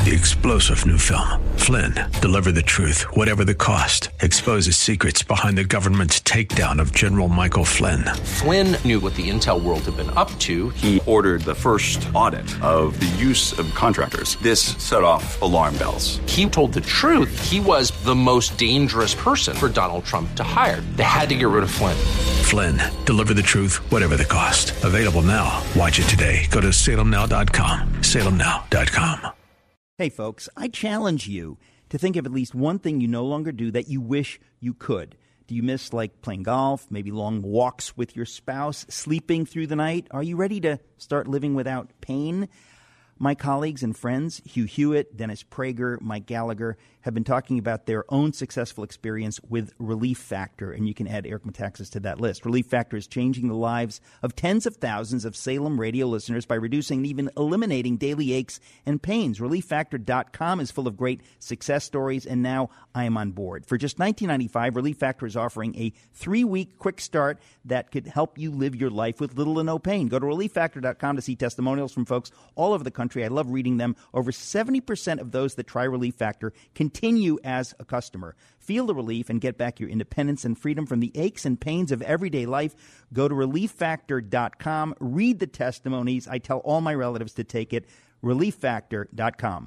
The explosive new film, Flynn, deliver the truth, whatever the cost, exposes secrets behind the government's takedown of General Michael Flynn. Flynn knew what the intel world had been up to. He ordered the first audit of the use of contractors. This set off alarm bells. He told the truth. He was the most dangerous person for Donald Trump to hire. They had to get rid of Flynn. Flynn, deliver the truth, whatever the cost. Available now. Watch it today. Go to salemnow.com. salemnow.com. Hey, folks, I challenge you to think of at least one thing you no longer do that you wish you could. Do you miss, like, playing golf, maybe long walks with your spouse, sleeping through the night? Are you ready to start living without pain? My colleagues and friends, Hugh Hewitt, Dennis Prager, Mike Gallagher, have been talking about their own successful experience with Relief Factor, and you can add Eric Metaxas to that list. Relief Factor is changing the lives of tens of thousands of Salem radio listeners by reducing and even eliminating daily aches and pains. ReliefFactor.com is full of great success stories, and now I am on board. For just $19.95, Relief Factor is offering a 3-week quick start that could help you live your life with little to no pain. Go to ReliefFactor.com to see testimonials from folks all over the country. I love reading them. Over 70% of those that try Relief Factor continue as a customer. Feel the relief and get back your independence and freedom from the aches and pains of everyday life. Go to ReliefFactor.com. Read the testimonies. I tell all my relatives to take it. ReliefFactor.com.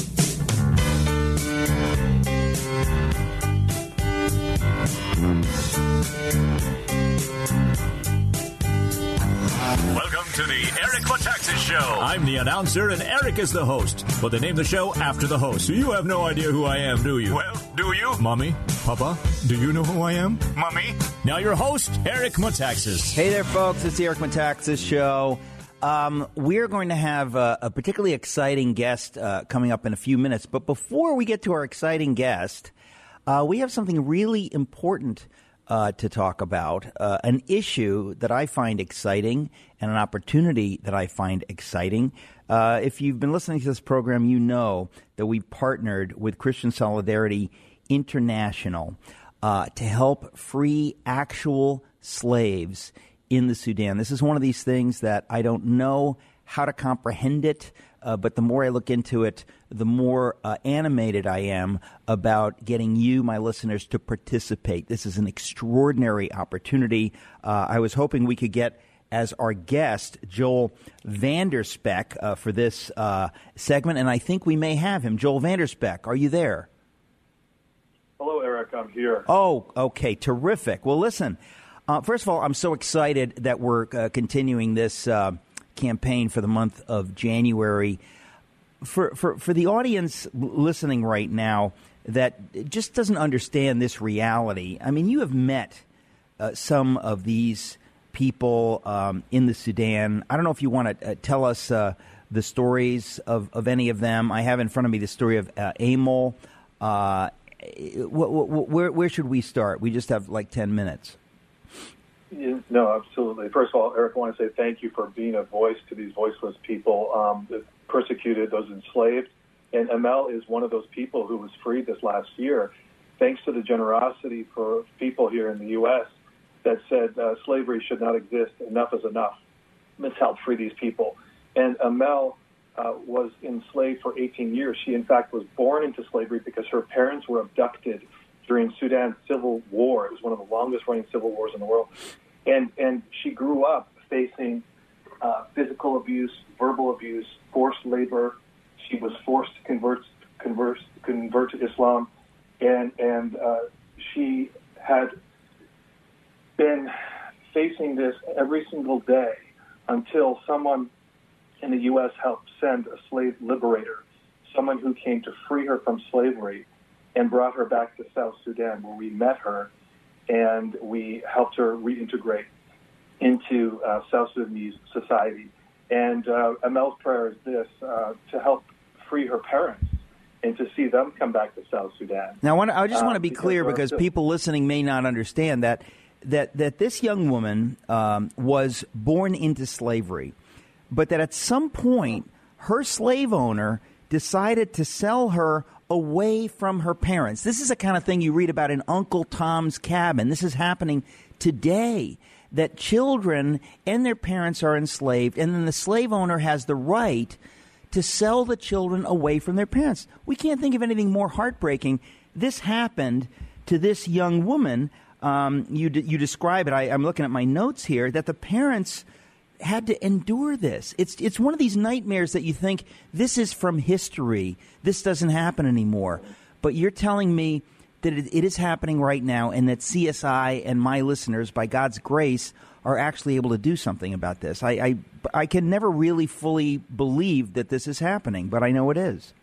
Welcome to the Eric Metaxas Show. I'm the announcer and Eric is the host. But they named the show after the host, so you have no idea who I am, do you? Well, do you? Mommy? Papa? Do you know who I am? Mommy? Now your host, Eric Metaxas. Hey there, folks. It's the Eric Metaxas Show. We're going to have a particularly exciting guest coming up in a few minutes. But before we get to our exciting guest, we have something really important to talk about, an issue that I find exciting and an opportunity that I find exciting. If you've been listening to this program, you know that we've partnered with Christian Solidarity International to help free actual slaves in the Sudan. This is one of these things that I don't know how to comprehend it, but the more I look into it, the more animated I am about getting you, my listeners, to participate. This is an extraordinary opportunity. I was hoping we could get as our guest Joel Vanderspeck for this segment, and I think we may have him. Joel Vanderspeck, are you there? Hello, Eric. I'm here. Oh, okay. Terrific. Well, listen, first of all, I'm so excited that we're continuing this campaign for the month of January. For the audience listening right now that just doesn't understand this reality, I mean, you have met some of these people in the Sudan. I don't know if you want to tell us the stories of any of them. I have in front of me the story of Amol. Where should we start? We just have like 10 minutes. No, absolutely. First of all, Eric, I want to say thank you for being a voice to these voiceless people, the persecuted, those enslaved. And Amel is one of those people who was freed this last year, thanks to the generosity for people here in the U.S. that said slavery should not exist, enough is enough. Let's help free these people. And Amel was enslaved for 18 years. She, in fact, was born into slavery because her parents were abducted during Sudan's civil war. It was one of the longest-running civil wars in the world. And she grew up facing physical abuse, verbal abuse, forced labor. She was forced to convert to Islam, and she had been facing this every single day until someone in the U.S. helped send a slave liberator, someone who came to free her from slavery and brought her back to South Sudan, where we met her and we helped her reintegrate into South Sudanese society. And Amel's prayer is this, to help free her parents and to see them come back to South Sudan. Now, I just want to be clear, because people listening may not understand that this young woman was born into slavery, but that at some point her slave owner decided to sell her away from her parents. This is the kind of thing you read about in Uncle Tom's Cabin. This is happening today, that children and their parents are enslaved, and then the slave owner has the right to sell the children away from their parents. We can't think of anything more heartbreaking. This happened to this young woman. You describe it. I'm looking at my notes here that the parents had to endure this. It's one of these nightmares that you think this is from history. This doesn't happen anymore. But you're telling me that it is happening right now, and that CSI and my listeners, by God's grace, are actually able to do something about this. I can never really fully believe that this is happening, but I know it is.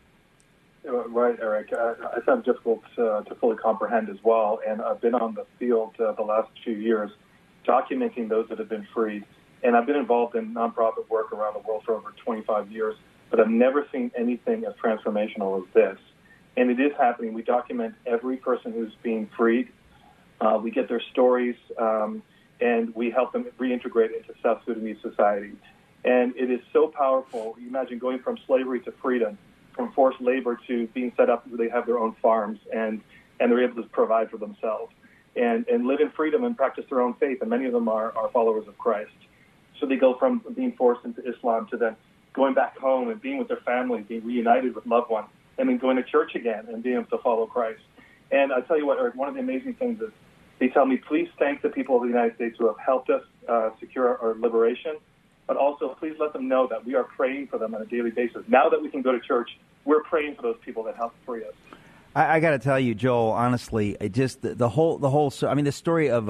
Right, Eric. I find it difficult to fully comprehend as well, and I've been on the field the last few years documenting those that have been freed, and I've been involved in nonprofit work around the world for over 25 years, but I've never seen anything as transformational as this. And it is happening. We document every person who's being freed. We get their stories, and we help them reintegrate into South Sudanese society. And it is so powerful. You imagine going from slavery to freedom, from forced labor to being set up where they have their own farms, and they're able to provide for themselves and live in freedom and practice their own faith. And many of them are followers of Christ. So they go from being forced into Islam to then going back home and being with their family, being reunited with loved ones, and then going to church again and being able to follow Christ. And I tell you what, Eric, one of the amazing things is they tell me, please thank the people of the United States who have helped us secure our liberation, but also please let them know that we are praying for them on a daily basis. Now that we can go to church, we're praying for those people that helped free us. I got to tell you, Joel, honestly, just the whole. I mean, the story of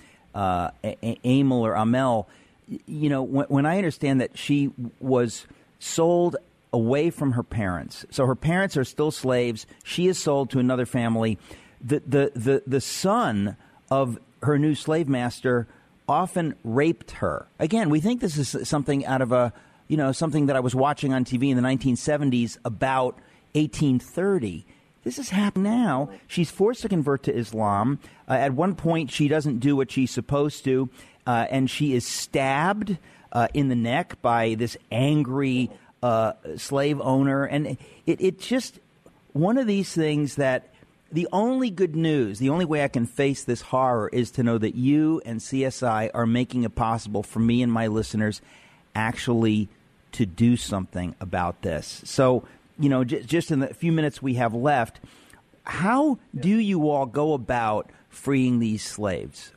Amel or Amel. You know, when I understand that she was sold away from her parents, so her parents are still slaves. She is sold to another family. The son of her new slave master often raped her. Again, we think this is something out of something that I was watching on TV in the 1970s about 1830. This is happening now. She's forced to convert to Islam. At one point, she doesn't do what she's supposed to, and she is stabbed in the neck by this angry slave owner. And it's just one of these things that the only good news, the only way I can face this horror is to know that you and CSI are making it possible for me and my listeners actually to do something about this. So, just in the few minutes we have left, how do you all go about freeing these slaves?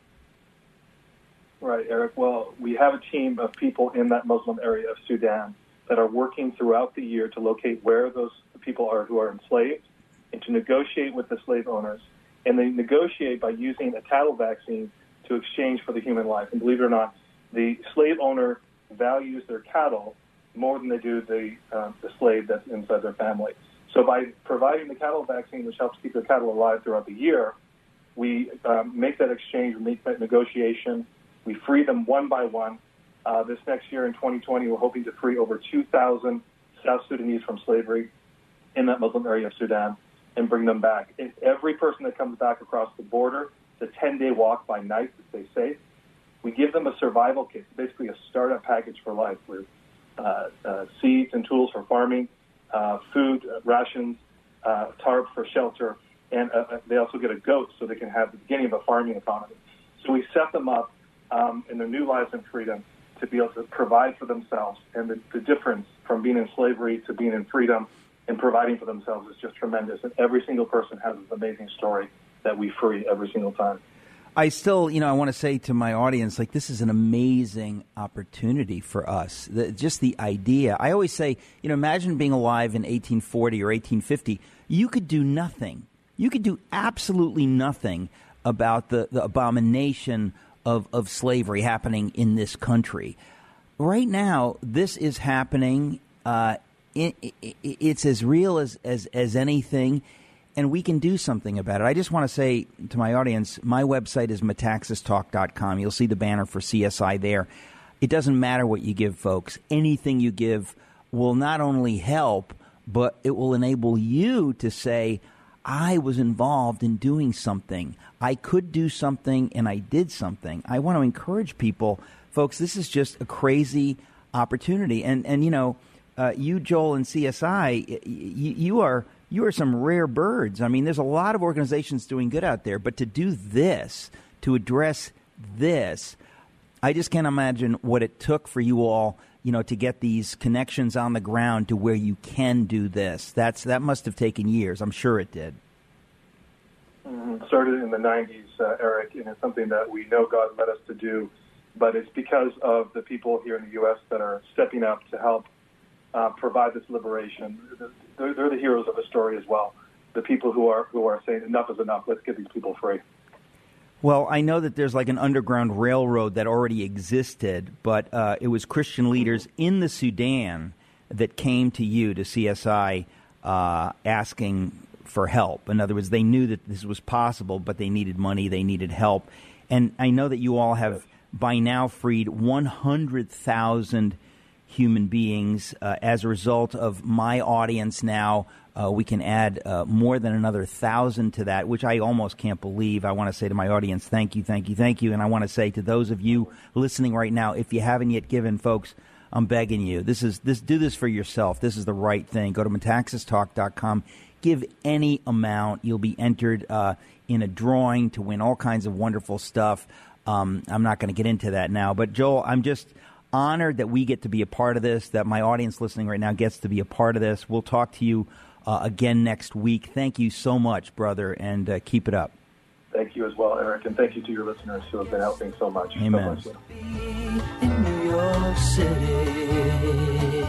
Right, Eric. Well, we have a team of people in that Muslim area of Sudan that are working throughout the year to locate where those people are who are enslaved and to negotiate with the slave owners. And they negotiate by using a cattle vaccine to exchange for the human life. And believe it or not, the slave owner values their cattle more than they do the slave that's inside their family. So by providing the cattle vaccine, which helps keep their cattle alive throughout the year, we make that exchange, we make that negotiation, we free them one by one. This next year in 2020, we're hoping to free over 2,000 South Sudanese from slavery in that Muslim area of Sudan and bring them back. And every person that comes back across the border, it's a 10-day walk by night to stay safe. We give them a survival kit, basically a startup package for life with seeds and tools for farming, food, rations, tarp for shelter, and they also get a goat so they can have the beginning of a farming economy. So we set them up in their new lives in freedom to be able to provide for themselves. And the difference from being in slavery to being in freedom and providing for themselves is just tremendous. And every single person has this amazing story that we free every single time. I still, I want to say to my audience, this is an amazing opportunity for us. Just the idea. I always say, imagine being alive in 1840 or 1850. You could do nothing. You could do absolutely nothing about the abomination of slavery happening in this country. Right now, this is happening. It's as real as anything. And we can do something about it. I just want to say to my audience, my website is metaxastalk.com. You'll see the banner for CSI there. It doesn't matter what you give, folks. Anything you give will not only help, but it will enable you to say, I was involved in doing something. I could do something, and I did something. I want to encourage people, folks, this is just a crazy opportunity. And you, Joel, and CSI, you are some rare birds. I mean, there's a lot of organizations doing good out there, but to do this, to address this, I just can't imagine what it took for you all to get these connections on the ground to where you can do this? That must have taken years. I'm sure it did. Started in the 90s, Eric, and it's something that we know God led us to do, but it's because of the people here in the U.S. that are stepping up to help provide this liberation. They're the heroes of the story as well. The people who are saying enough is enough. Let's get these people free. Well, I know that there's like an underground railroad that already existed, but it was Christian leaders in the Sudan that came to you, to CSI, asking for help. In other words, they knew that this was possible, but they needed money, they needed help. And I know that you all have by now freed 100,000 human beings. As a result of my audience now, we can add more than another 1,000 to that, which I almost can't believe. I want to say to my audience, thank you, thank you, thank you. And I want to say to those of you listening right now, if you haven't yet given, folks, I'm begging you. Do this for yourself. This is the right thing. Go to metaxastalk.com. Give any amount. You'll be entered in a drawing to win all kinds of wonderful stuff. I'm not going to get into that now. But, Joel, I'm just honored that we get to be a part of this, that my audience listening right now gets to be a part of this. We'll talk to you again next week. Thank you so much, brother, and keep it up. Thank you as well, Eric, and thank you to your listeners who have been helping so much. Amen. So much. In New York City.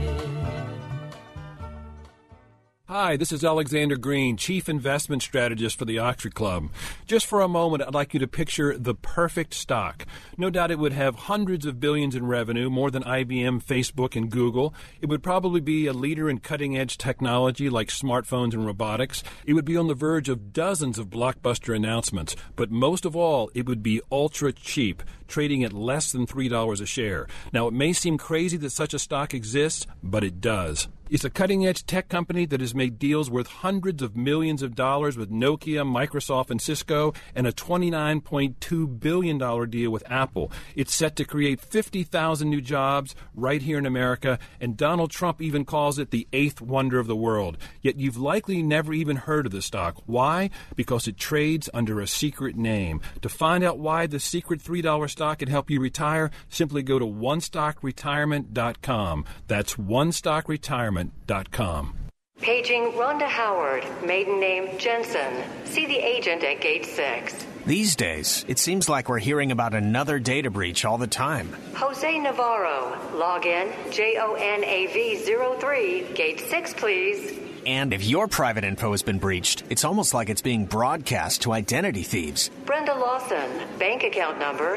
Hi, this is Alexander Green, Chief Investment Strategist for the Oxford Club. Just for a moment, I'd like you to picture the perfect stock. No doubt it would have hundreds of billions in revenue, more than IBM, Facebook, and Google. It would probably be a leader in cutting-edge technology like smartphones and robotics. It would be on the verge of dozens of blockbuster announcements. But most of all, it would be ultra cheap, trading at less than $3 a share. Now, it may seem crazy that such a stock exists, but it does. It's a cutting-edge tech company that has made deals worth hundreds of millions of dollars with Nokia, Microsoft, and Cisco, and a $29.2 billion deal with Apple. It's set to create 50,000 new jobs right here in America, and Donald Trump even calls it the eighth wonder of the world. Yet you've likely never even heard of the stock. Why? Because it trades under a secret name. To find out why the secret $3 stock can help you retire, simply go to onestockretirement.com. That's onestockretirement.com. Paging Rhonda Howard, maiden name Jensen. See the agent at gate 6. These days, it seems like we're hearing about another data breach all the time. Jose Navarro, log in JONAV03, gate 6, please. And if your private info has been breached, it's almost like it's being broadcast to identity thieves. Brenda Lawson, bank account number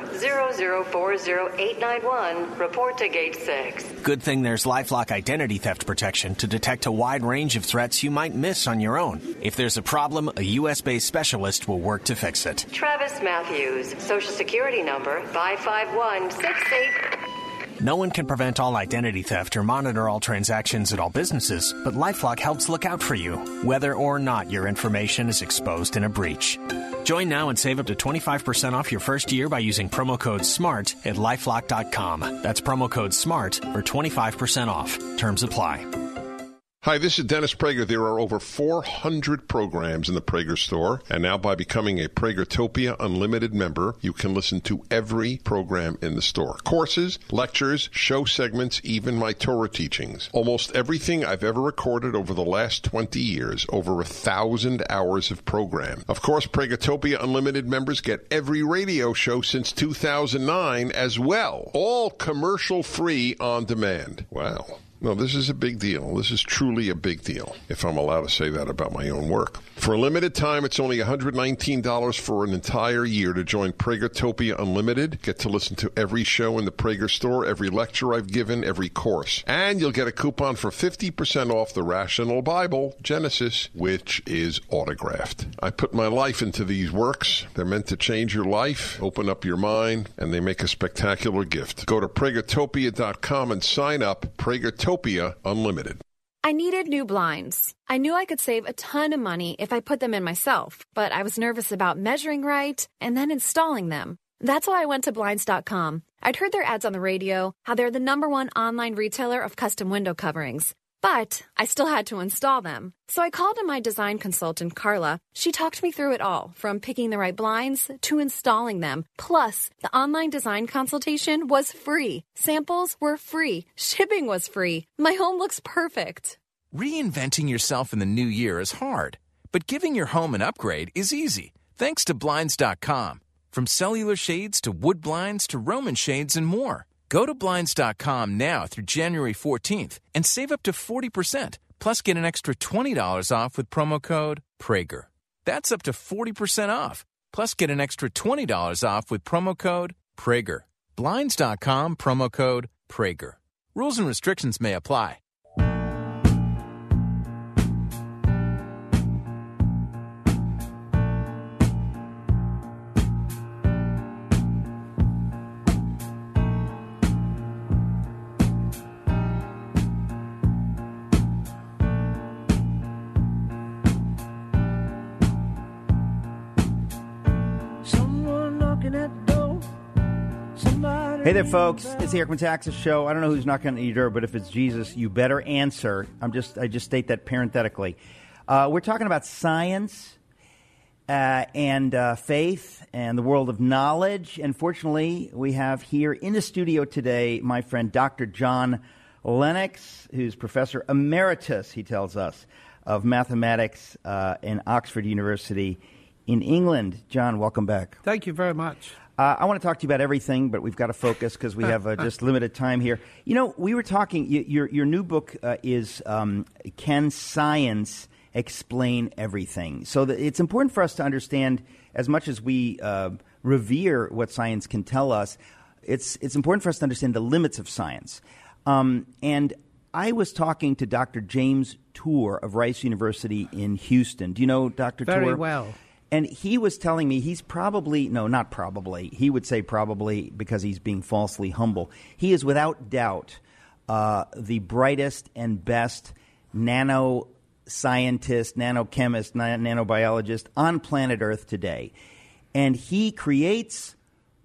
0040891, report to gate 6. Good thing there's LifeLock identity theft protection to detect a wide range of threats you might miss on your own. If there's a problem, a U.S.-based specialist will work to fix it. Travis Matthews, social security number 55168. No one can prevent all identity theft or monitor all transactions at all businesses, but LifeLock helps look out for you, whether or not your information is exposed in a breach. Join now and save up to 25% off your first year by using promo code SMART at LifeLock.com. That's promo code SMART for 25% off. Terms apply. Hi, this is Dennis Prager. There are over 400 programs in the Prager store, and now by becoming a Pragertopia Unlimited member, you can listen to every program in the store. Courses, lectures, show segments, even my Torah teachings. Almost everything I've ever recorded over the last 20 years, over 1,000 hours of program. Of course, Pragertopia Unlimited members get every radio show since 2009 as well, all commercial-free on demand. Wow. No, this is a big deal. This is truly a big deal, if I'm allowed to say that about my own work. For a limited time, it's only $119 for an entire year to join Pragertopia Unlimited. Get to listen to every show in the Prager store, every lecture I've given, every course. And you'll get a coupon for 50% off the Rational Bible, Genesis, which is autographed. I put my life into these works. They're meant to change your life, open up your mind, and they make a spectacular gift. Go to Pragertopia.com and sign up. Pragertopia Unlimited. I needed new blinds. I knew I could save a ton of money if I put them in myself, but I was nervous about measuring right and then installing them. That's why I went to Blinds.com. I'd heard their ads on the radio, how they're the #1 online retailer of custom window coverings. But I still had to install them. So I called in my design consultant, Carla. She talked me through it all, from picking the right blinds to installing them. Plus, the online design consultation was free. Samples were free. Shipping was free. My home looks perfect. Reinventing yourself in the new year is hard, but giving your home an upgrade is easy, thanks to Blinds.com. From cellular shades to wood blinds to Roman shades and more. Go to Blinds.com now through January 14th and save up to 40%, plus get an extra $20 off with promo code Prager. That's up to 40% off, plus get an extra $20 off with promo code Prager. Blinds.com, promo code Prager. Rules and restrictions may apply. Hey there, folks. It's the Eric Metaxas Show. I don't know who's knocking on your door, but if it's Jesus, you better answer. I just state that parenthetically. We're talking about science and faith and the world of knowledge. And fortunately, we have here in the studio today my friend Dr. John Lennox, who's Professor Emeritus, he tells us, of mathematics in Oxford University in England. John, welcome back. Thank you very much. I want to talk to you about everything, but we've got to focus because we have just limited time here. You know, we were talking, your new book is Can Science Explain Everything? So it's important for us to understand, as much as we revere what science can tell us, it's important for us to understand the limits of science. And I was talking to Dr. James Tour of Rice University in Houston. Do you know Dr. Tour? Very well. And he was telling me he would say probably because he's being falsely humble. He is without doubt the brightest and best nanoscientist, nanochemist, nanobiologist on planet Earth today. And he creates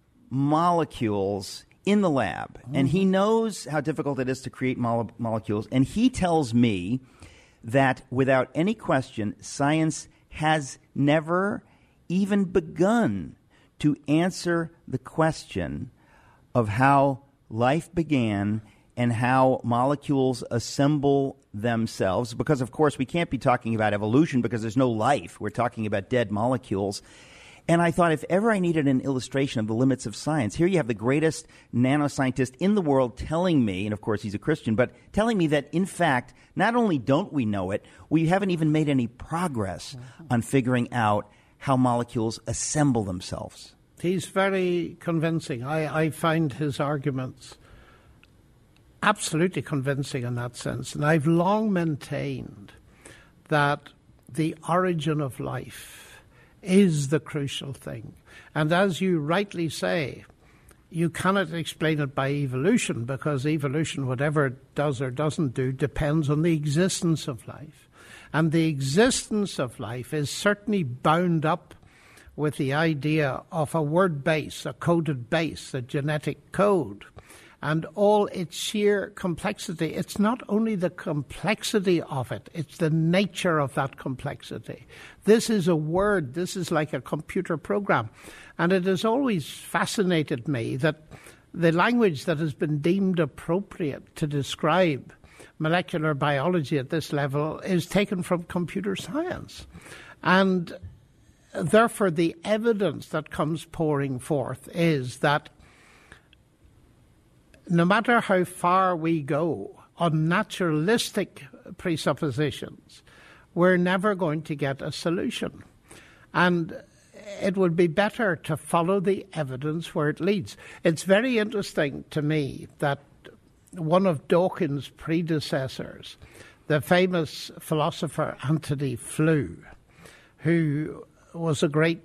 molecules in the lab. Mm-hmm. And he knows how difficult it is to create molecules. And he tells me that without any question, science has never even begun to answer the question of how life began and how molecules assemble themselves. Because, of course, we can't be talking about evolution because there's no life. We're talking about dead molecules. And I thought if ever I needed an illustration of the limits of science, here you have the greatest nanoscientist in the world telling me, and of course he's a Christian, but telling me that in fact, not only don't we know it, we haven't even made any progress on figuring out how molecules assemble themselves. He's very convincing. I find his arguments absolutely convincing in that sense. And I've long maintained that the origin of life is the crucial thing. And as you rightly say, you cannot explain it by evolution, because evolution, whatever it does or doesn't do, depends on the existence of life. And the existence of life is certainly bound up with the idea of a word base, a coded base, a genetic code, and all its sheer complexity. It's not only the complexity of it, it's the nature of that complexity. This is a word, this is like a computer program. And it has always fascinated me that the language that has been deemed appropriate to describe molecular biology at this level is taken from computer science. And therefore, the evidence that comes pouring forth is that no matter how far we go on naturalistic presuppositions, we're never going to get a solution. And it would be better to follow the evidence where it leads. It's very interesting to me that one of Dawkins' predecessors, the famous philosopher Antony Flew, who was a great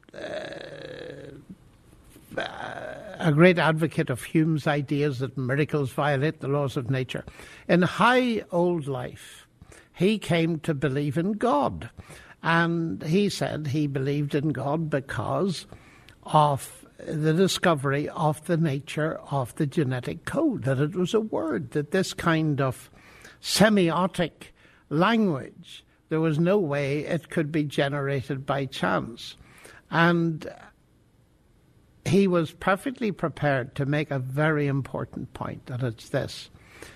advocate of Hume's ideas that miracles violate the laws of nature. In high old life, he came to believe in God. And he said he believed in God because of the discovery of the nature of the genetic code, that it was a word, that this kind of semiotic language. There was no way it could be generated by chance. And he was perfectly prepared to make a very important point, and it's this.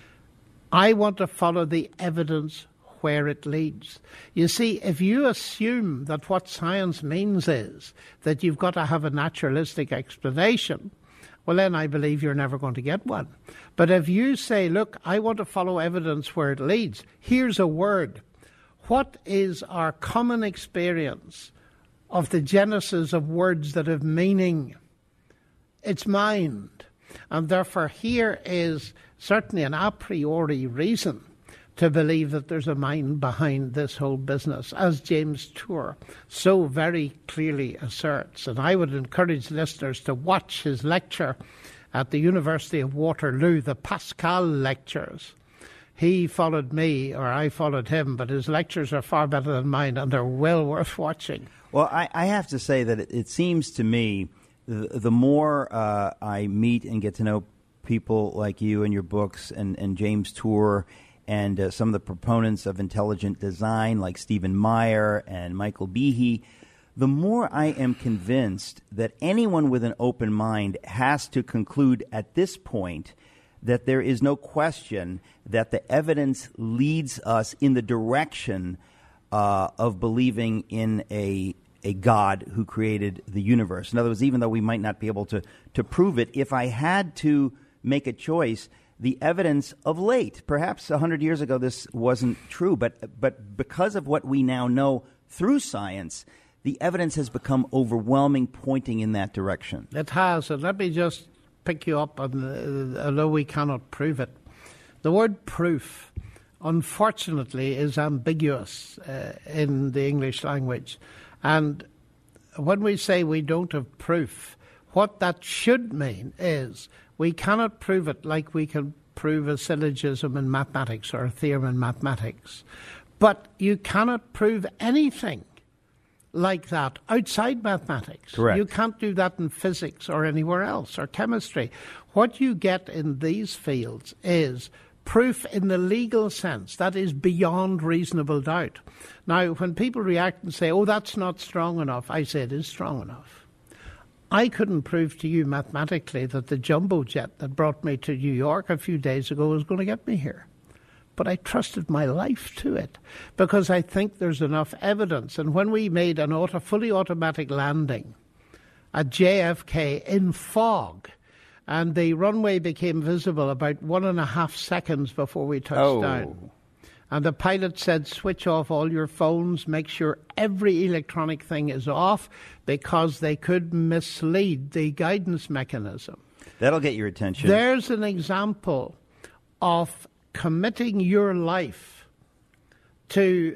I want to follow the evidence where it leads. You see, if you assume that what science means is that you've got to have a naturalistic explanation, well, then I believe you're never going to get one. But if you say, look, I want to follow evidence where it leads, here's a word. What is our common experience of the genesis of words that have meaning? It's mind. And therefore here is certainly an a priori reason to believe that there's a mind behind this whole business, as James Tour so very clearly asserts. And I would encourage listeners to watch his lecture at the University of Waterloo, the Pascal lectures. He followed me, or I followed him, but his lectures are far better than mine, and they're well worth watching. Well, I have to say that it seems to me the more I meet and get to know people like you and your books and James Tour and some of the proponents of intelligent design like Stephen Meyer and Michael Behe, the more I am convinced that anyone with an open mind has to conclude at this point that there is no question that the evidence leads us in the direction of believing in a God who created the universe. In other words, even though we might not be able to prove it, if I had to make a choice, the evidence of late, perhaps 100 years ago this wasn't true, but because of what we now know through science, the evidence has become overwhelming, pointing in that direction. It has, and let me just pick you up on although we cannot prove it. The word proof, unfortunately, is ambiguous in the English language. And when we say we don't have proof, what that should mean is we cannot prove it like we can prove a syllogism in mathematics or a theorem in mathematics. But you cannot prove anything like that outside mathematics. Correct. You can't do that in physics or anywhere else, or chemistry. What you get in these fields is proof in the legal sense, that is beyond reasonable doubt. Now, when people react and say, oh, that's not strong enough, I say it is strong enough. I couldn't prove to you mathematically that the jumbo jet that brought me to New York a few days ago was going to get me here. But I trusted my life to it because I think there's enough evidence. And when we made an fully automatic landing at JFK in fog, and the runway became visible about 1.5 seconds before we touched down. And the pilot said, switch off all your phones, make sure every electronic thing is off, because they could mislead the guidance mechanism. That'll get your attention. There's an example of committing your life to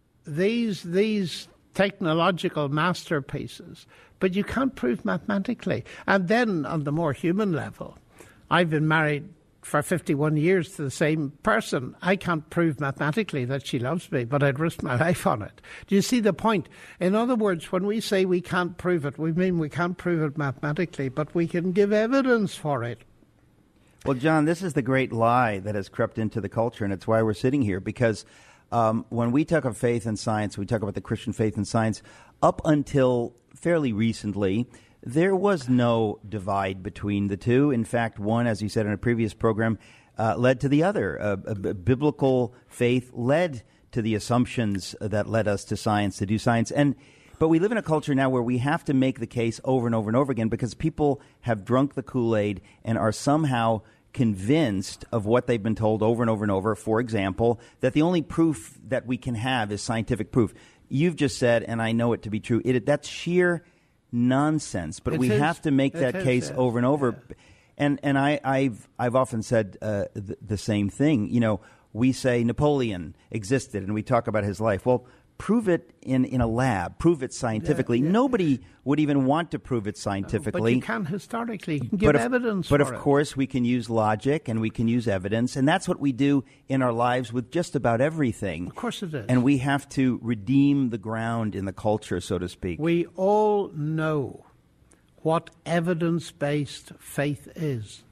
these technological masterpieces, but you can't prove mathematically. And then on the more human level, I've been married for 51 years to the same person. I can't prove mathematically that she loves me, but I'd risk my life on it. Do you see the point? In other words, when we say we can't prove it, we mean we can't prove it mathematically, but we can give evidence for it. Well, John, this is the great lie that has crept into the culture, and it's why we're sitting here, because when we talk of faith and science, we talk about the Christian faith and science, up until fairly recently, there was no divide between the two. In fact, one, as you said in a previous program, led to the other. Biblical faith led to the assumptions that led us to science, to do science. But we live in a culture now where we have to make the case over and over and over again because people have drunk the Kool-Aid and are somehow convinced of what they've been told over and over and over. For example, that the only proof that we can have is scientific proof. You've just said, and I know it to be true, that's sheer nonsense, but we have to make that case over and over. Yeah. And I've often said the same thing. You know, we say Napoleon existed and we talk about his life. Well, prove it in a lab. Prove it scientifically. Yeah. Nobody would even want to prove it scientifically. But you can historically. You can give evidence for it. But of course we can use logic and we can use evidence, and that's what we do in our lives with just about everything. Of course it is. And we have to redeem the ground in the culture, so to speak. We all know what evidence-based faith is.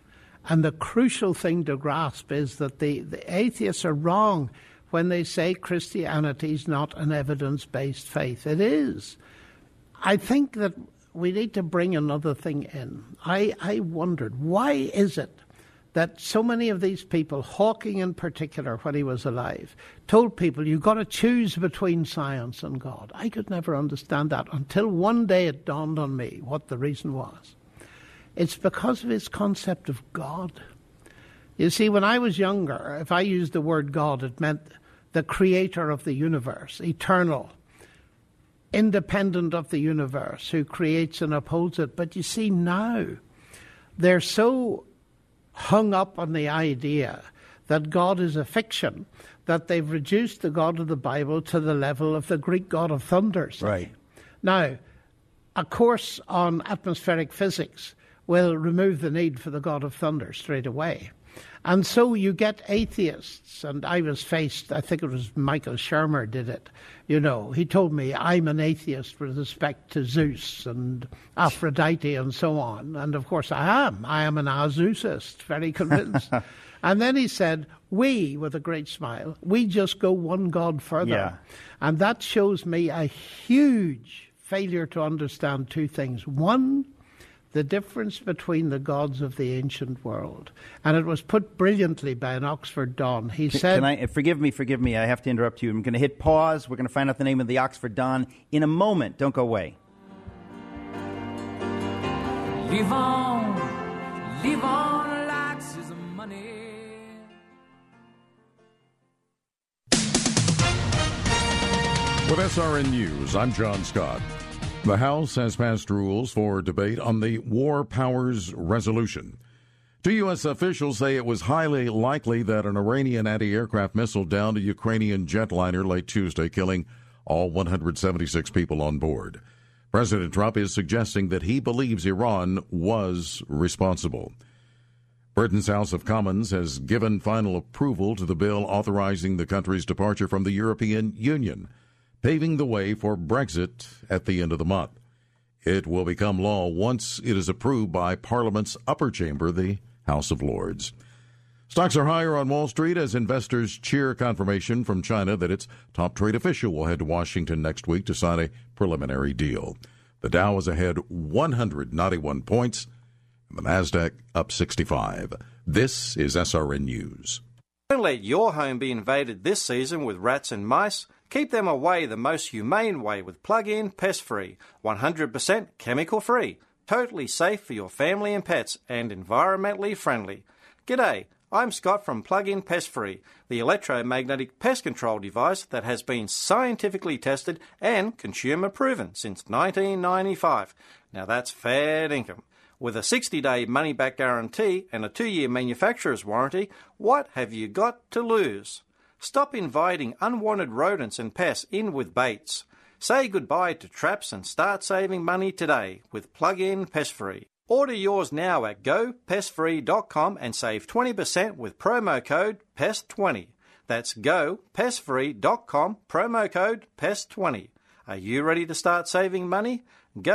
And the crucial thing to grasp is that the atheists are wrong when they say Christianity is not an evidence-based faith. It is. I think that we need to bring another thing in. I wondered, why is it that so many of these people, Hawking in particular when he was alive, told people you've got to choose between science and God? I could never understand that until one day it dawned on me what the reason was. It's because of his concept of God. You see, when I was younger, if I used the word God, it meant the creator of the universe, eternal, independent of the universe, who creates and upholds it. But you see, now they're so hung up on the idea that God is a fiction that they've reduced the God of the Bible to the level of the Greek god of thunder. Right. Now, a course on atmospheric physics will remove the need for the god of thunder straight away. And so you get atheists, and I was faced, I think it was Michael Shermer did it, you know. He told me, I'm an atheist with respect to Zeus and Aphrodite and so on. And of course I am. I am an Azeusist, very convinced. And then he said, we, with a great smile, we just go one God further. Yeah. And that shows me a huge failure to understand two things. One, the difference between the gods of the ancient world. And it was put brilliantly by an Oxford Don. He said... Can I, forgive me, I have to interrupt you. I'm going to hit pause. We're going to find out the name of the Oxford Don in a moment. Don't go away. Live on like she's money. With SRN News, I'm John Scott. The House has passed rules for debate on the War Powers Resolution. Two U.S. officials say it was highly likely that an Iranian anti-aircraft missile downed a Ukrainian jetliner late Tuesday, killing all 176 people on board. President Trump is suggesting that he believes Iran was responsible. Britain's House of Commons has given final approval to the bill authorizing the country's departure from the European Union, paving the way for Brexit at the end of the month. It will become law once it is approved by Parliament's upper chamber, the House of Lords. Stocks are higher on Wall Street as investors cheer confirmation from China that its top trade official will head to Washington next week to sign a preliminary deal. The Dow is ahead 191 points, and the Nasdaq up 65. This is SRN News. Don't let your home be invaded this season with rats and mice. Keep them away the most humane way with Plug-in Pest Free, 100% chemical-free, totally safe for your family and pets, and environmentally friendly. G'day, I'm Scott from Plug-in Pest Free, the electromagnetic pest control device that has been scientifically tested and consumer-proven since 1995. Now that's fair income. With a 60-day money-back guarantee and a 2-year manufacturer's warranty, what have you got to lose? Stop inviting unwanted rodents and pests in with baits. Say goodbye to traps and start saving money today with Plug-in Pest Free. Order yours now at gopestfree.com and save 20% with promo code PEST20. That's gopestfree.com, promo code PEST20. Are you ready to start saving money?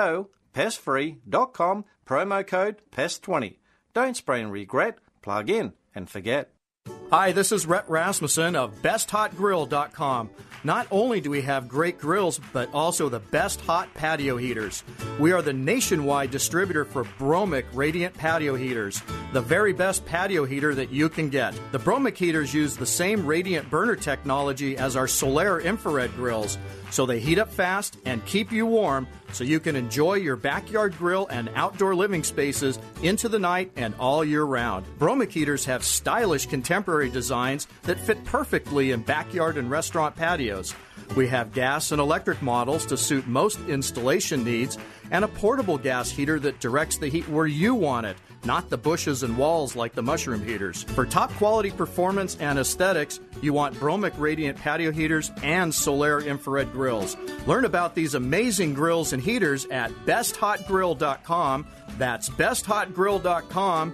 Gopestfree.com, promo code PEST20. Don't spray and regret, plug in and forget. Hi, this is Rhett Rasmussen of BestHotGrill.com. Not only do we have great grills, but also the best hot patio heaters. We are the nationwide distributor for Bromic Radiant Patio Heaters, the very best patio heater that you can get. The Bromic heaters use the same radiant burner technology as our Solaire infrared grills, so they heat up fast and keep you warm so you can enjoy your backyard grill and outdoor living spaces into the night and all year round. Bromic heaters have stylish contemporary designs that fit perfectly in backyard and restaurant patios. We have gas and electric models to suit most installation needs, and a portable gas heater that directs the heat where you want it, not the bushes and walls like the mushroom heaters. For top quality performance and aesthetics, you want Bromic Radiant Patio Heaters and Solaire Infrared Grills. Learn about these amazing grills and heaters at BestHotGrill.com. That's BestHotGrill.com,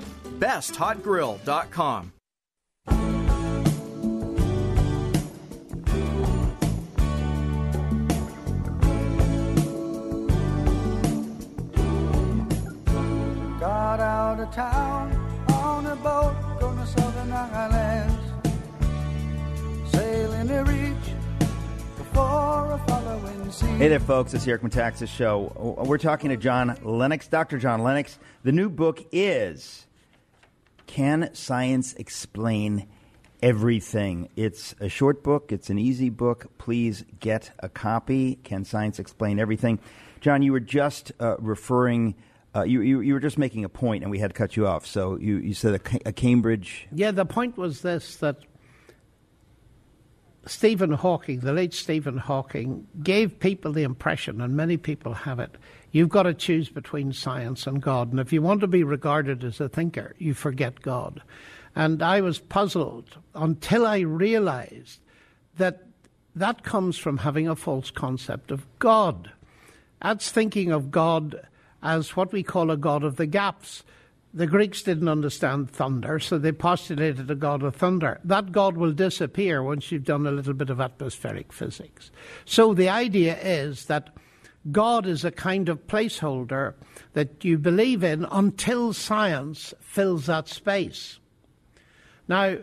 BestHotGrill.com. Got out of town on a boat going to Southern Islands, sailing to reach before a following sea. Hey there, folks. It's the Eric Metaxas Show. We're talking to John Lennox, Dr. John Lennox. The new book is Can Science Explain Everything? It's a short book. It's an easy book. Please get a copy. Can Science Explain Everything? John, you were just referring... You were just making a point, and we had to cut you off. So you said a Cambridge... Yeah, the point was this, that Stephen Hawking, the late Stephen Hawking, gave people the impression, and many people have it, you've got to choose between science and God. And if you want to be regarded as a thinker, you forget God. And I was puzzled until I realized that that comes from having a false concept of God. That's thinking of God as what we call a God of the gaps. The Greeks didn't understand thunder, so they postulated a God of thunder. That God will disappear once you've done a little bit of atmospheric physics. So the idea is that God is a kind of placeholder that you believe in until science fills that space. Now,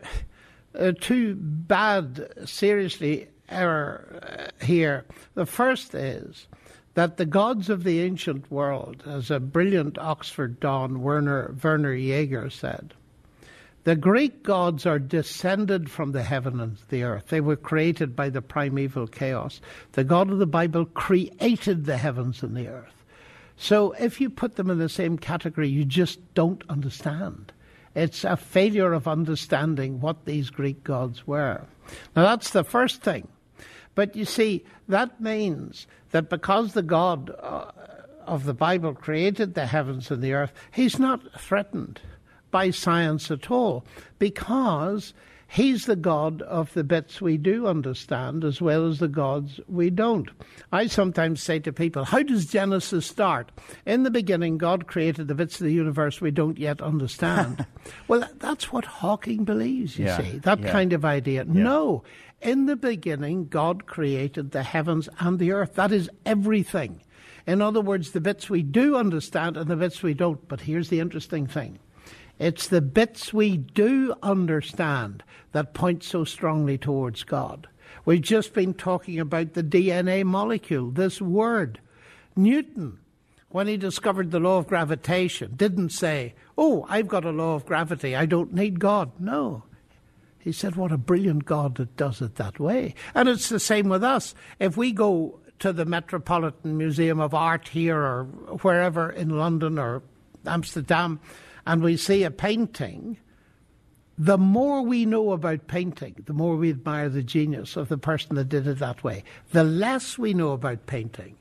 two bad, seriously, error here. The first is that the gods of the ancient world, as a brilliant Oxford Don, Werner Jaeger, said, the Greek gods are descended from the heaven and the earth. They were created by the primeval chaos. The God of the Bible created the heavens and the earth. So if you put them in the same category, you just don't understand. It's a failure of understanding what these Greek gods were. Now, that's the first thing. But you see, that means that because the God of the Bible created the heavens and the earth, he's not threatened by science at all, because he's the God of the bits we do understand as well as the gods we don't. I sometimes say to people, how does Genesis start? In the beginning, God created the bits of the universe we don't yet understand. Well, that's what Hawking believes, you see, that kind of idea. Yeah. No, in the beginning, God created the heavens and the earth. That is everything. In other words, the bits we do understand and the bits we don't. But here's the interesting thing. It's the bits we do understand that point so strongly towards God. We've just been talking about the DNA molecule, this word. Newton, when he discovered the law of gravitation, didn't say, oh, I've got a law of gravity, I don't need God. No. He said, what a brilliant God that does it that way. And it's the same with us. If we go to the Metropolitan Museum of Art here or wherever in London or Amsterdam, and we see a painting, the more we know about painting, the more we admire the genius of the person that did it that way. The less we know about painting,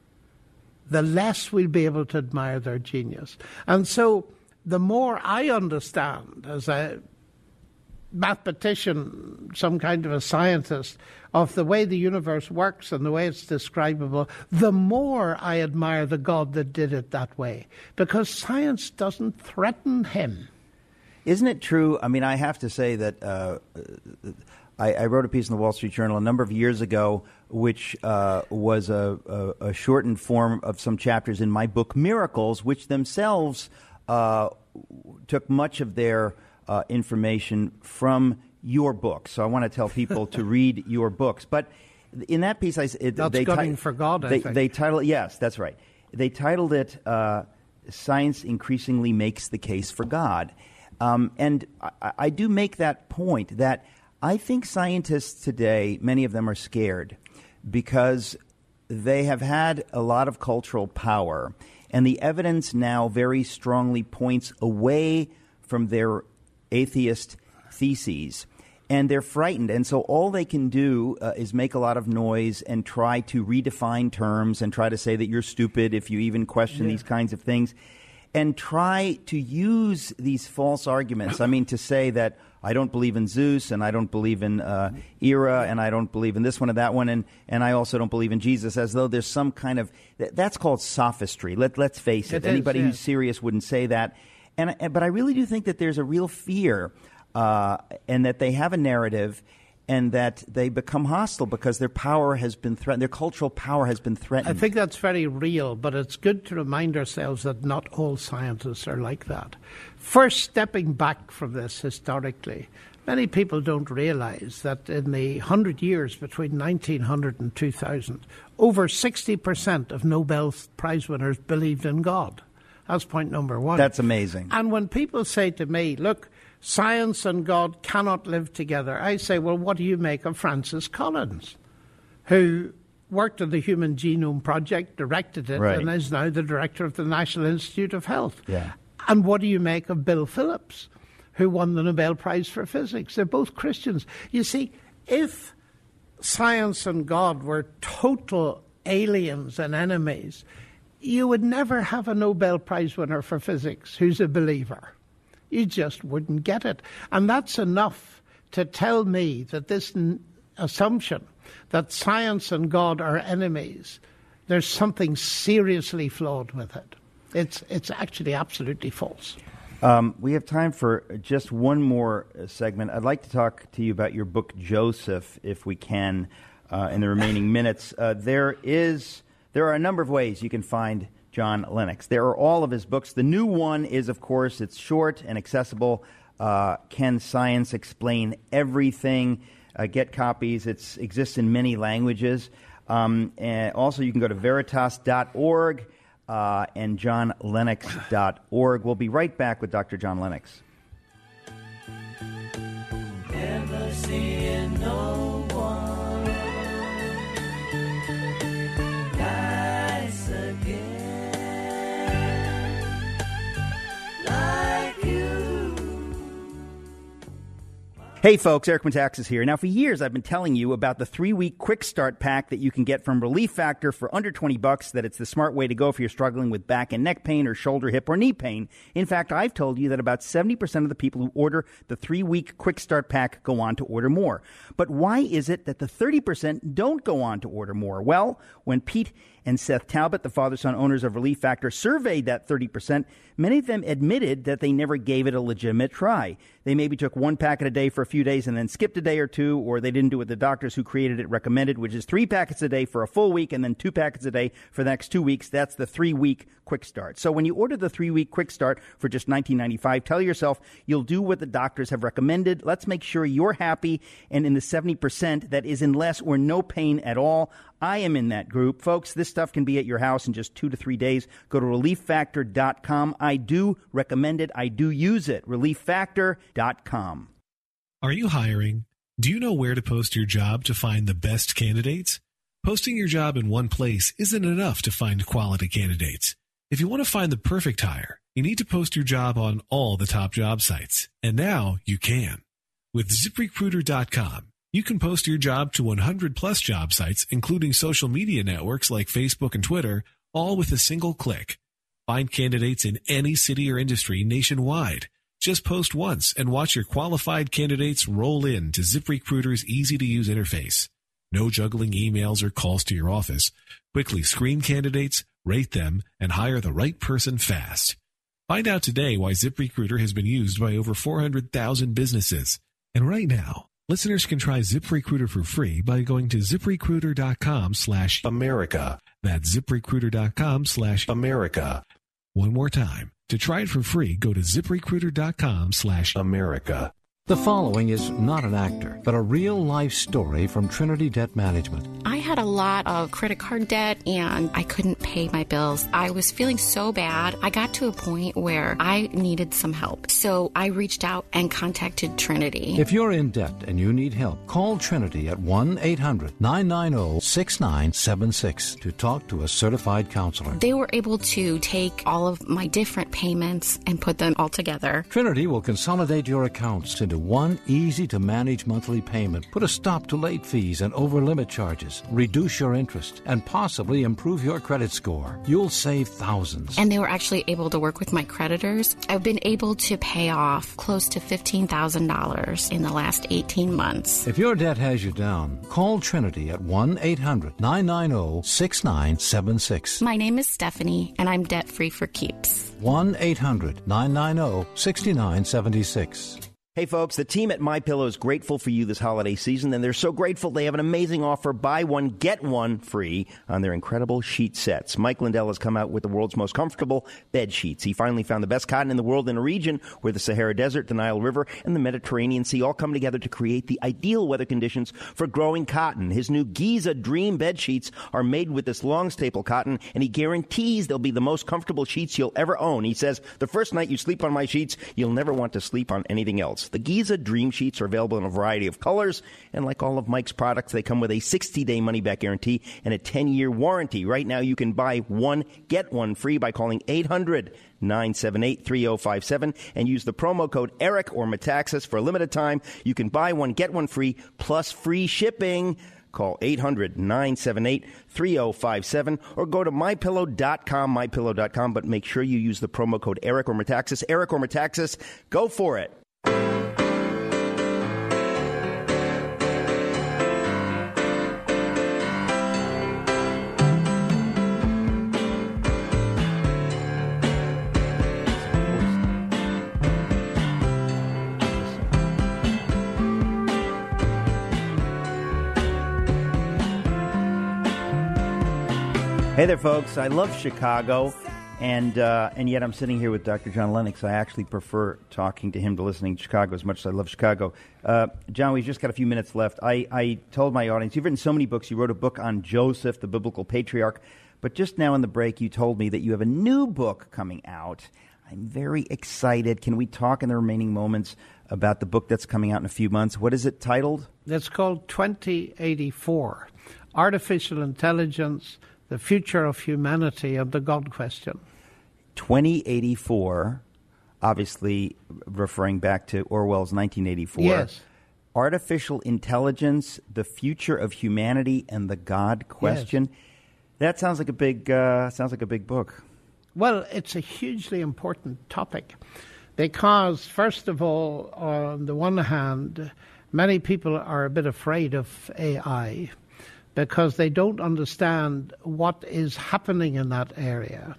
the less we'll be able to admire their genius. And so the more I understand as a mathematician, some kind of a scientist, of the way the universe works and the way it's describable, the more I admire the God that did it that way, because science doesn't threaten him. Isn't it true? I mean, I have to say that I wrote a piece in the Wall Street Journal a number of years ago, which was a shortened form of some chapters in my book, Miracles, which themselves took much of their information from your book. So I want to tell people to read your books. But in that piece, that's Gunning for God, I think. They titled, yes, that's right. They titled it Science Increasingly Makes the Case for God. And I do make that point that I think scientists today, many of them are scared because they have had a lot of cultural power. And the evidence now very strongly points away from their atheist theses, and they're frightened. And so all they can do is make a lot of noise and try to redefine terms and try to say that you're stupid if you even question these kinds of things, and try to use these false arguments. I mean, to say that I don't believe in Zeus, and I don't believe in Era, and I don't believe in this one or that one, and I also don't believe in Jesus, as though there's some kind of... That's called sophistry. Let's face it. Anybody who's serious wouldn't say that. But I really do think that there's a real fear and that they have a narrative, and that they become hostile because their power has been threatened, their cultural power has been threatened. I think that's very real, but it's good to remind ourselves that not all scientists are like that. First, stepping back from this historically, many people don't realize that in the 100 years between 1900 and 2000, over 60% of Nobel Prize winners believed in God. That's point number one. That's amazing. And when people say to me, look, science and God cannot live together, I say, well, what do you make of Francis Collins, who worked on the Human Genome Project, directed it, and is now the director of the National Institute of Health? Yeah. And what do you make of Bill Phillips, who won the Nobel Prize for Physics? They're both Christians. You see, if science and God were total aliens and enemies, you would never have a Nobel Prize winner for physics who's a believer. You just wouldn't get it. And that's enough to tell me that this assumption that science and God are enemies, there's something seriously flawed with it. It's actually absolutely false. We have time for just one more segment. I'd like to talk to you about your book, Joseph, if we can, in the remaining minutes. There are a number of ways you can find John Lennox. There are all of his books. The new one is, of course, it's short and accessible. Can Science Explain Everything? Get copies. It exists in many languages. And also, you can go to veritas.org and johnlennox.org. We'll be right back with Dr. John Lennox. Never seeing no one nice again like you. Hey folks, Eric Metaxas here. Now for years I've been telling you about the 3-week quick start pack that you can get from Relief Factor for under $20, that it's the smart way to go if you're struggling with back and neck pain or shoulder, hip, or knee pain. In fact, I've told you that about 70% of the people who order the 3-week quick start pack go on to order more. But why is it that the 30% don't go on to order more? Well, when Pete and Seth Talbot, the father-son owners of Relief Factor, surveyed that 30%, many of them admitted that they never gave it a legitimate try. They maybe took one packet a day for a few days and then skipped a day or two, or they didn't do what the doctors who created it recommended, which is 3 packets a day for a full week and then 2 packets a day for the next 2 weeks. That's the 3-week quick start. So when you order the 3-week quick start for just $19.95, tell yourself you'll do what the doctors have recommended. Let's make sure you're happy and in the 70% that is in less or no pain at all. I am in that group. Folks, this stuff can be at your house in just 2 to 3 days. Go to ReliefFactor.com. I do recommend it. I do use it. ReliefFactor.com. Are you hiring? Do you know where to post your job to find the best candidates? Posting your job in one place isn't enough to find quality candidates. If you want to find the perfect hire, you need to post your job on all the top job sites. And now you can. With ZipRecruiter.com. You can post your job to 100-plus job sites, including social media networks like Facebook and Twitter, all with a single click. Find candidates in any city or industry nationwide. Just post once and watch your qualified candidates roll in to ZipRecruiter's easy-to-use interface. No juggling emails or calls to your office. Quickly screen candidates, rate them, and hire the right person fast. Find out today why ZipRecruiter has been used by over 400,000 businesses. And right now, listeners can try ZipRecruiter for free by going to ZipRecruiter.com/America. That's ZipRecruiter.com/America. One more time. To try it for free, go to ZipRecruiter.com/America. The following is not an actor, but a real-life story from Trinity Debt Management. I had a lot of credit card debt, and I couldn't pay my bills. I was feeling so bad. I got to a point where I needed some help. So I reached out and contacted Trinity. If you're in debt and you need help, call Trinity at 1-800-990-6976 to talk to a certified counselor. They were able to take all of my different payments and put them all together. Trinity will consolidate your accounts into one easy-to-manage monthly payment, put a stop to late fees and over-limit charges, reduce your interest, and possibly improve your credit score. You'll save thousands. And they were actually able to work with my creditors. I've been able to pay off close to $15,000 in the last 18 months. If your debt has you down, call Trinity at 1-800-990-6976. My name is Stephanie, and I'm debt-free for keeps. 1-800-990-6976. Hey folks, the team at MyPillow is grateful for you this holiday season, and they're so grateful they have an amazing offer: buy one, get one free on their incredible sheet sets. Mike Lindell has come out with the world's most comfortable bed sheets. He finally found the best cotton in the world in a region where the Sahara Desert, the Nile River, and the Mediterranean Sea all come together to create the ideal weather conditions for growing cotton. His new Giza Dream bed sheets are made with this long staple cotton, and he guarantees they'll be the most comfortable sheets you'll ever own. He says, the first night you sleep on my sheets, you'll never want to sleep on anything else. The Giza Dream Sheets are available in a variety of colors, and like all of Mike's products, they come with a 60-day money-back guarantee and a 10-year warranty. Right now, you can buy one, get one free by calling 800-978-3057 and use the promo code ERIC or Metaxas for a limited time. You can buy one, get one free, plus free shipping. Call 800-978-3057 or go to mypillow.com, but make sure you use the promo code ERIC or Metaxas. ERIC or Metaxas, go for it. Hey there, folks. I love Chicago, and yet I'm sitting here with Dr. John Lennox. I actually prefer talking to him to listening to Chicago as much as I love Chicago. John, we've just got a few minutes left. I told my audience, you've written so many books. You wrote a book on Joseph, the biblical patriarch, but just now in the break you told me that you have a new book coming out. I'm very excited. Can we talk in the remaining moments about the book that's coming out in a few months? What is it titled? It's called 2084, Artificial Intelligence, the Future of Humanity and the God Question. 2084, obviously referring back to Orwell's 1984. Yes. Artificial Intelligence, the Future of Humanity and the God Question. Yes. That sounds like a big book. Well, it's a hugely important topic because, first of all, on the one hand, many people are a bit afraid of AI because they don't understand what is happening in that area.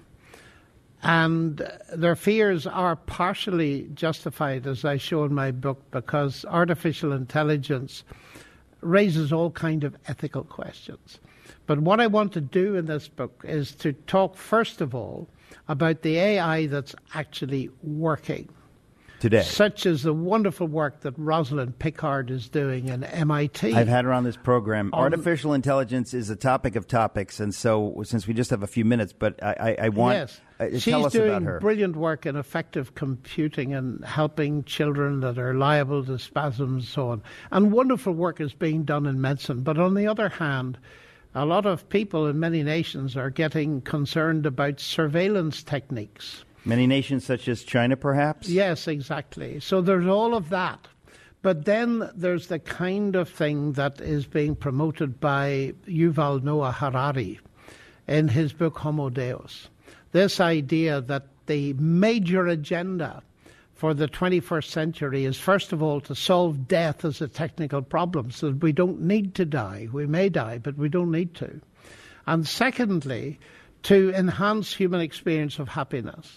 And their fears are partially justified, as I show in my book, because artificial intelligence raises all kinds of ethical questions. But what I want to do in this book is to talk, first of all, about the AI that's actually working. Today. Such as the wonderful work that Rosalind Picard is doing in MIT. I've had her on this program. Artificial intelligence is a topic of topics, and so since we just have a few minutes, but I want yes. Tell us about her. She's doing brilliant work in effective computing and helping children that are liable to spasms and so on. And wonderful work is being done in medicine. But on the other hand, a lot of people in many nations are getting concerned about surveillance techniques. Many nations such as China, perhaps? Yes, exactly. So there's all of that. But then there's the kind of thing that is being promoted by Yuval Noah Harari in his book Homo Deus. This idea that the major agenda for the 21st century is, first of all, to solve death as a technical problem so that we don't need to die. We may die, but we don't need to. And secondly, to enhance human experience of happiness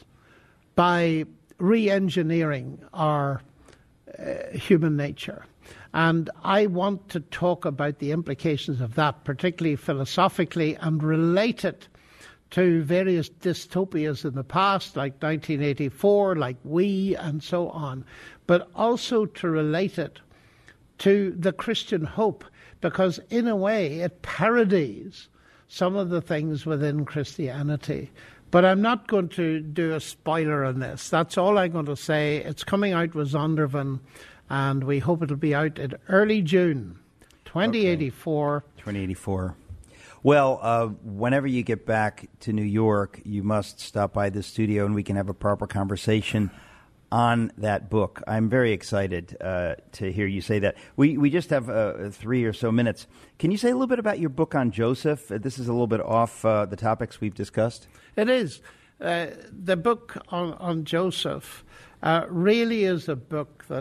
by re-engineering our human nature. And I want to talk about the implications of that, particularly philosophically, and relate it to various dystopias in the past, like 1984, like We, and so on, but also to relate it to the Christian hope, because in a way it parodies some of the things within Christianity. But I'm not going to do a spoiler on this. That's all I'm going to say. It's coming out with Zondervan, and we hope it'll be out in early June 2084. Okay. 2084. Well, whenever you get back to New York, you must stop by the studio and we can have a proper conversation on that book. I'm very excited to hear you say that. We just have 3 or so minutes. Can you say a little bit about your book on Joseph? This is a little bit off the topics we've discussed. It is. The book on Joseph really is a book that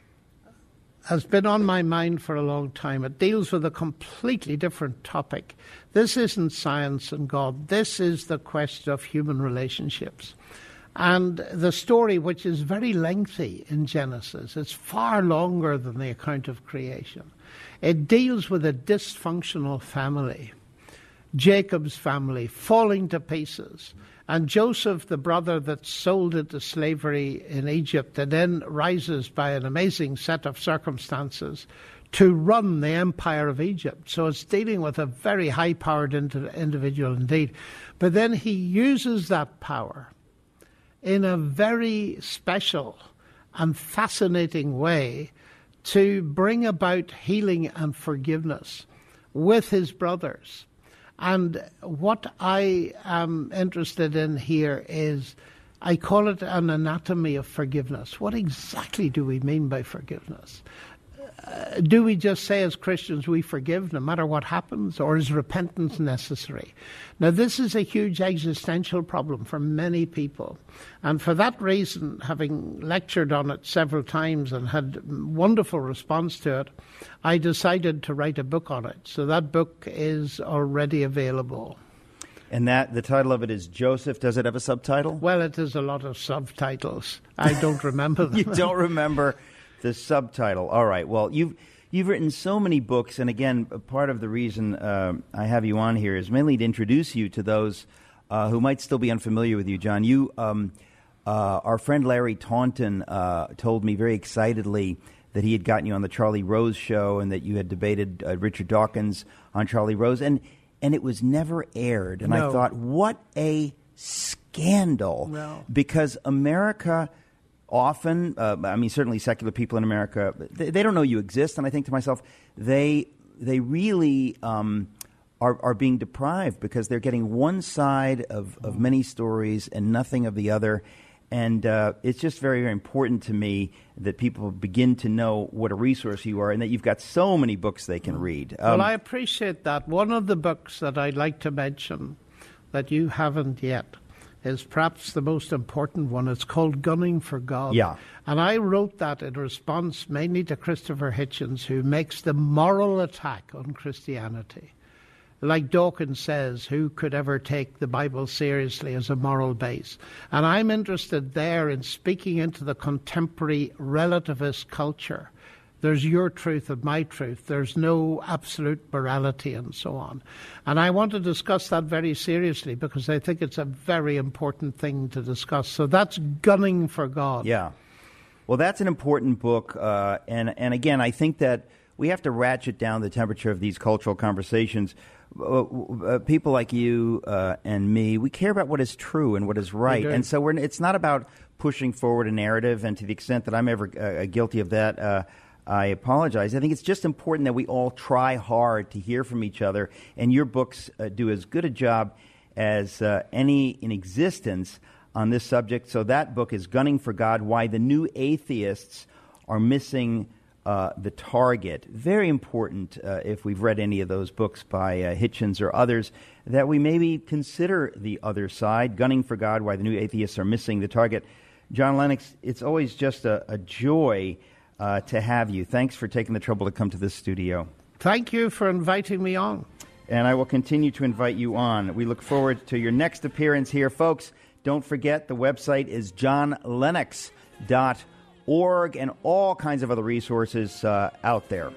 has been on my mind for a long time. It deals with a completely different topic. This isn't science and God. This is the question of human relationships. And the story, which is very lengthy in Genesis, it's far longer than the account of creation. It deals with a dysfunctional family, Jacob's family, falling to pieces. And Joseph, the brother that's sold into slavery in Egypt, and then rises by an amazing set of circumstances to run the empire of Egypt. So it's dealing with a very high-powered individual indeed. But then he uses that power in a very special and fascinating way to bring about healing and forgiveness with his brothers. And what I am interested in here is, I call it an anatomy of forgiveness. What exactly do we mean by forgiveness? Do we just say as Christians we forgive no matter what happens, or is repentance necessary? Now, this is a huge existential problem for many people. And for that reason, having lectured on it several times and had wonderful response to it, I decided to write a book on it. So that book is already available. And the title of it is Joseph. Does it have a subtitle? Well, it has a lot of subtitles. I don't remember them. You don't remember the subtitle. All right. Well, you've written so many books, and again, part of the reason I have you on here is mainly to introduce you to those who might still be unfamiliar with you, John. You, our friend Larry Taunton, told me very excitedly that he had gotten you on the Charlie Rose show and that you had debated Richard Dawkins on Charlie Rose, and it was never aired. And No. I thought, what a scandal! No. Because America often, certainly secular people in America, they don't know you exist, and I think to myself, they really are being deprived because they're getting one side of many stories and nothing of the other. And it's just very, very important to me that people begin to know what a resource you are and that you've got so many books they can read. Well, I appreciate that. One of the books that I'd like to mention that you haven't yet is perhaps the most important one. It's called Gunning for God. Yeah. And I wrote that in response mainly to Christopher Hitchens, who makes the moral attack on Christianity. Like Dawkins says, who could ever take the Bible seriously as a moral base? And I'm interested there in speaking into the contemporary relativist culture. There's your truth and my truth. There's no absolute morality and so on. And I want to discuss that very seriously because I think it's a very important thing to discuss. So that's Gunning for God. Yeah. Well, that's an important book. And again, I think that we have to ratchet down the temperature of these cultural conversations. People like you and me, we care about what is true and what is right. And so it's not about pushing forward a narrative. And to the extent that I'm ever guilty of that, I apologize. I think it's just important that we all try hard to hear from each other. And your books do as good a job as any in existence on this subject. So that book is Gunning for God, Why the New Atheists Are Missing the Target. Very important, if we've read any of those books by Hitchens or others, that we maybe consider the other side. Gunning for God, Why the New Atheists Are Missing the Target. John Lennox, it's always just a joy to have you. Thanks for taking the trouble to come to this studio. Thank you for inviting me on. And I will continue to invite you on. We look forward to your next appearance here. Folks, don't forget the website is johnlennox.org and all kinds of other resources out there.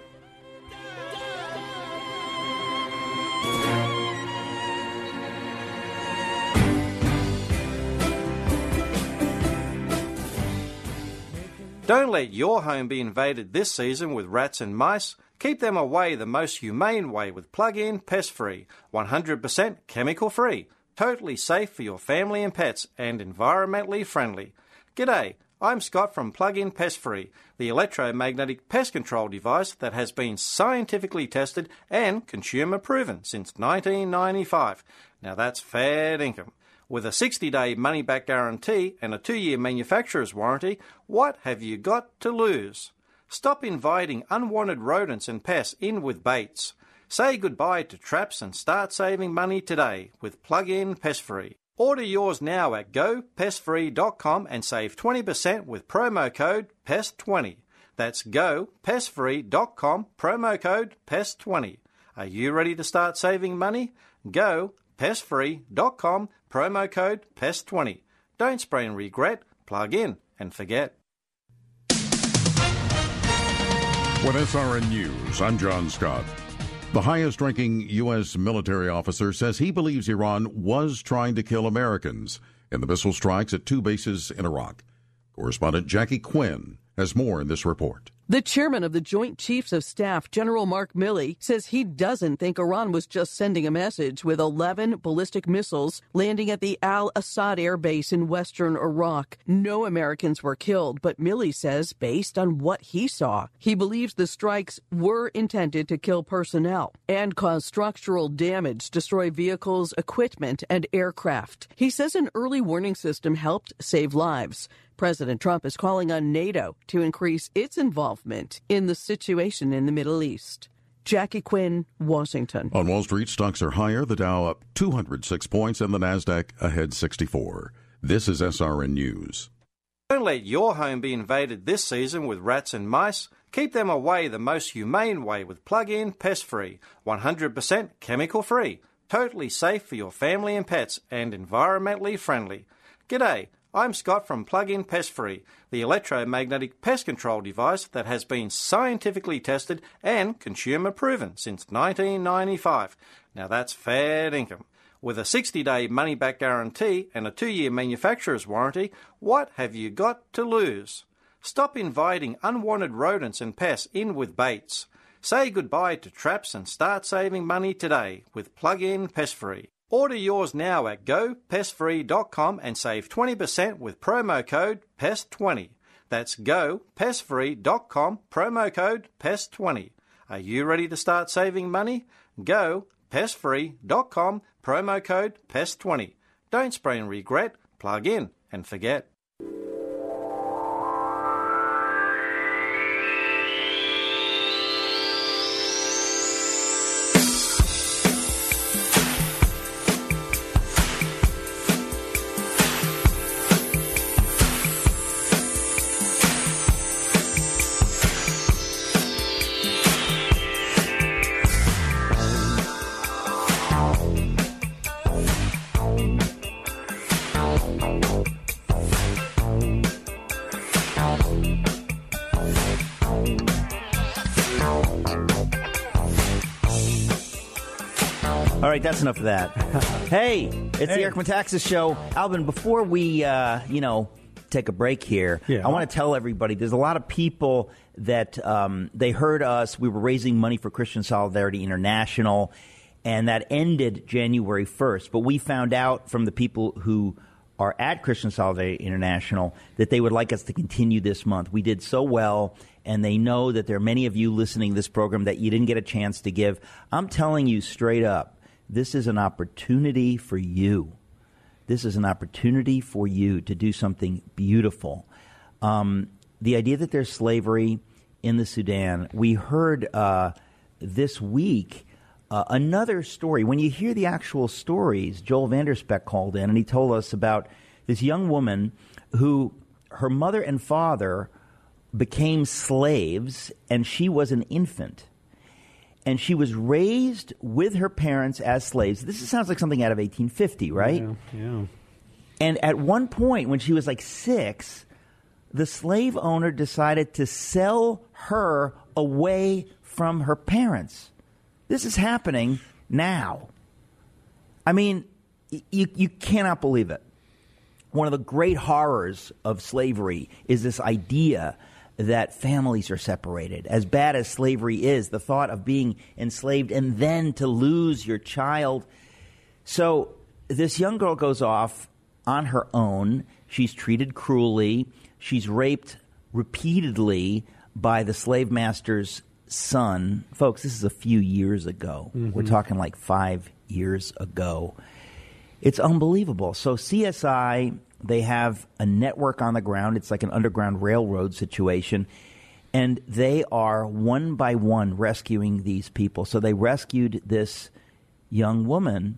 Don't let your home be invaded this season with rats and mice. Keep them away the most humane way with Plug-in Pest Free, 100% chemical free, totally safe for your family and pets, and environmentally friendly. G'day, I'm Scott from Plug-in Pest Free, the electromagnetic pest control device that has been scientifically tested and consumer proven since 1995. Now that's fair dinkum. With a 60-day money-back guarantee and a 2-year manufacturer's warranty, what have you got to lose? Stop inviting unwanted rodents and pests in with baits. Say goodbye to traps and start saving money today with Plug-in Pest Free. Order yours now at gopestfree.com and save 20% with promo code PEST20. That's gopestfree.com, promo code PEST20. Are you ready to start saving money? Go pestfree.com, promo code PEST20. Don't spring regret. Plug in and forget. With SRN News, I'm John Scott. The highest-ranking U.S. military officer says he believes Iran was trying to kill Americans in the missile strikes at 2 bases in Iraq. Correspondent Jackie Quinn has more in this report. The chairman of the Joint Chiefs of Staff, General Mark Milley, says he doesn't think Iran was just sending a message with 11 ballistic missiles landing at the Al-Assad air base in western Iraq. No Americans were killed, but Milley says, based on what he saw, he believes the strikes were intended to kill personnel and cause structural damage, destroy vehicles, equipment, and aircraft. He says an early warning system helped save lives. President Trump is calling on NATO to increase its involvement in the situation in the Middle East. Jackie Quinn, Washington. On Wall Street, stocks are higher, the Dow up 206 points and the Nasdaq ahead 64. This is SRN News. Don't let your home be invaded this season with rats and mice. Keep them away the most humane way with Plug-in Pest Free, 100% chemical free, totally safe for your family and pets, and environmentally friendly. G'day. I'm Scott from Plug-in Pest Free, the electromagnetic pest control device that has been scientifically tested and consumer proven since 1995. Now that's fair income. With a 60-day money-back guarantee and a 2-year manufacturer's warranty, what have you got to lose? Stop inviting unwanted rodents and pests in with baits. Say goodbye to traps and start saving money today with Plug-in Pest Free. Order yours now at gopestfree.com and save 20% with promo code PEST20. That's gopestfree.com, promo code PEST20. Are you ready to start saving money? Gopestfree.com, promo code PEST20. Don't spring regret, plug in and forget. All right, that's enough of that. Hey, it's the Eric Metaxas Show. Alvin, before we, take a break here, I want to tell everybody there's a lot of people that they heard us. We were raising money for Christian Solidarity International, and that ended January 1st. But we found out from the people who are at Christian Solidarity International that they would like us to continue this month. We did so well, and they know that there are many of you listening to this program that you didn't get a chance to give. I'm telling you straight up, this is an opportunity for you. This is an opportunity for you to do something beautiful. The idea that there's slavery in the Sudan, we heard this week another story. When you hear the actual stories, Joel Vanderspeck called in and he told us about this young woman who her mother and father became slaves and she was an infant. And she was raised with her parents as slaves. This sounds like something out of 1850, right? Yeah. And at one point, when she was like 6, the slave owner decided to sell her away from her parents. This is happening now. I mean, you cannot believe it. One of the great horrors of slavery is this idea that families are separated. As bad as slavery is, the thought of being enslaved and then to lose your child. So this young girl goes off on her own. She's treated cruelly. She's raped repeatedly by the slave master's son. Folks, this is a few years ago. Mm-hmm. We're talking like 5 years ago. It's unbelievable. So CSI, they have a network on the ground. It's like an underground railroad situation. And they are one by one rescuing these people. So they rescued this young woman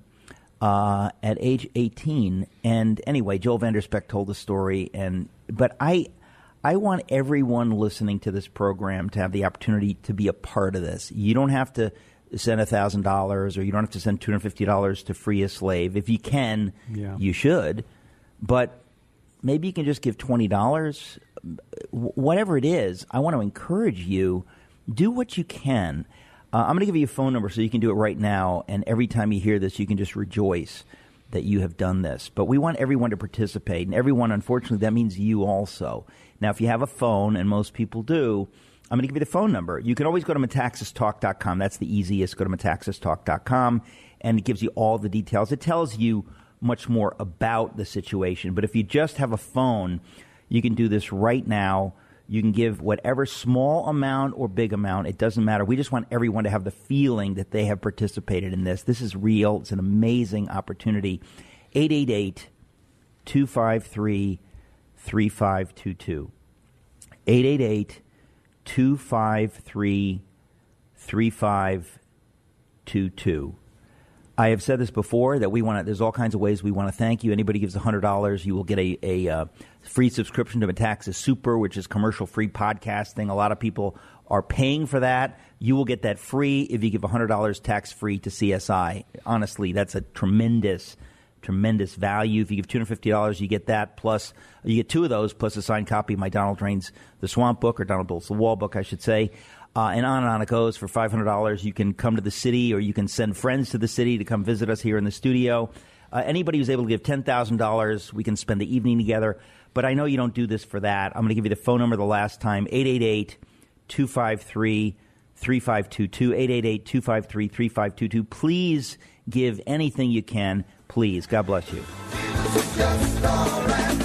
at age 18. And anyway, Joel Vanderspeck told the story. But I want everyone listening to this program to have the opportunity to be a part of this. You don't have to send $1,000 or you don't have to send $250 to free a slave. If you can, you should. But maybe you can just give $20. Whatever it is, I want to encourage you, do what you can. I'm going to give you a phone number so you can do it right now, and every time you hear this, you can just rejoice that you have done this. But we want everyone to participate, and everyone, unfortunately, that means you also. Now, if you have a phone, and most people do, I'm going to give you the phone number. You can always go to metaxastalk.com. That's the easiest. Go to metaxastalk.com, and it gives you all the details. It tells you much more about the situation. But if you just have a phone, you can do this right now. You can give whatever small amount or big amount. It doesn't matter. We just want everyone to have the feeling that they have participated in this. This is real. It's an amazing opportunity. 888-253-3522. 888-253-3522. I have said this before, that we want to, there's all kinds of ways we want to thank you. Anybody gives $100, you will get a free subscription to Metaxas Super, which is commercial-free podcasting. A lot of people are paying for that. You will get that free if you give $100 tax-free to CSI. Honestly, that's a tremendous value. If you give $250, you get that, plus you get two of those, plus a signed copy of my Donald Drains The Swamp book, or Donald Builds the Wall book, I should say. And on it goes. For $500, you can come to the city, or you can send friends to the city to come visit us here in the studio. Anybody who's able to give $10,000, we can spend the evening together. But I know you don't do this for that. I'm going to give you the phone number the last time, 888-253-3522, 888-253-3522. Please give anything you can. Please. God bless you.